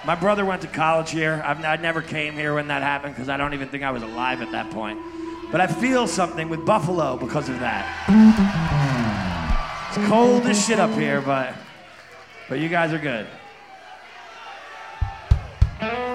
My brother went to college here. I never came here when that happened because I don't even think I was alive at that point. But I feel something with Buffalo because of that. It's cold as shit up here, but you guys are good.